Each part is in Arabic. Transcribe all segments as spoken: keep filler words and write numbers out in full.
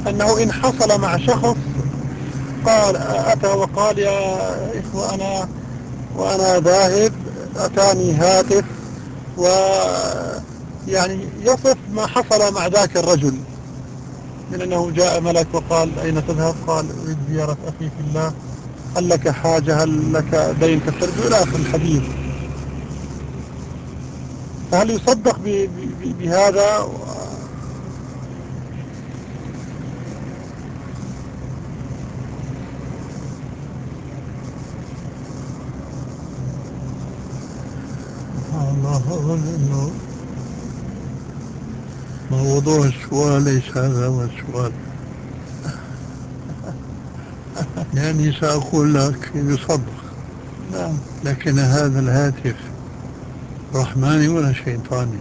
أنه إن حصل مع شخص قال أتى وقال يا إخوة أنا وأنا ذاهب أتاني هاتف، و يعني يصف ما حصل مع ذاك الرجل من أنه جاء ملك وقال أين تذهب؟ قال أريد زيارة أخي في الله، هل لك حاجة، هل لك دين تسرد إلى آخر الحديث. فهل يصدق ب ب بهذا؟ الله أظن أنه موضوع السؤال ليس هذا هو السؤال، يعني سأقول لك يصدق. نعم. لكن هذا الهاتف رحماني ولا شيطاني؟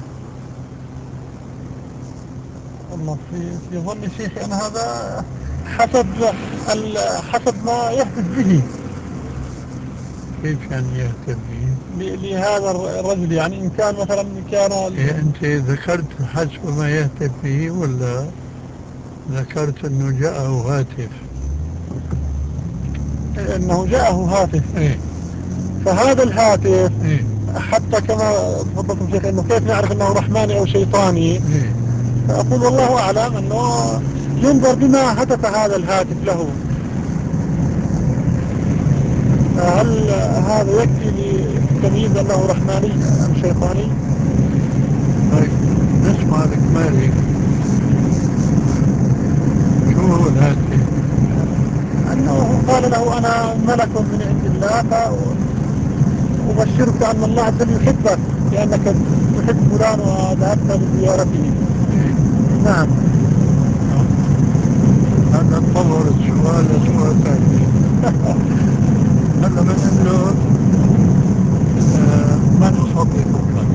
والله في في ظني شيخي أن هذا حسب حسب ما يهتف به. كيف يعني يهتف به؟ لهذا الرجل، يعني إن كان مثلا كان إيه أنت ذكرت حسب ما يهتف به ولا ذكرت أنه جاءه هاتف؟ إيه أنه جاءه هاتف. إيه. فهذا الهاتف إيه؟ حتى كما تفضلتم شيخ أنه كيف نعرف أنه رحماني أو شيطاني؟ إيه؟ فأقول والله أعلم أنه ينظر بما هتف هذا الهاتف له، هل هذا يكفي لتمييز أنه رحماني أم شيطاني؟ طيب نسمع لك مالك، شو هو الهاتف؟ أنه قال له أنا ملك من عند الله فأبشرك أن الله عز وجل يحبك لأنك تحب فلان وذهبت لزيارته. نعم. هذا تطور السؤال لسؤال ثاني. هذا من أنه آه ما نصدقك،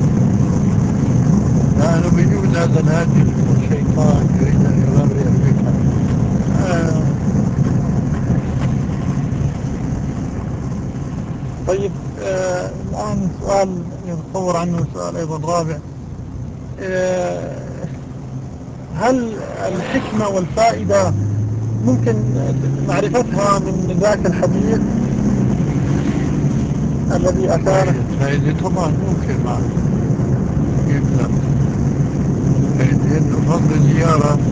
لأنه بيجوز هذا الهاتف من الشيطان يريد أن يغرر بك. آه. طيب آه الآن سؤال يتصور عنه سؤال أيضا رابع، آه هل الحكمة والفائدة ممكن معرفتها من ذاك الحديث الذي أتانا؟ الفائدة طبعا ممكن معرفة، كيف لا؟ لأنه فضل الزيارة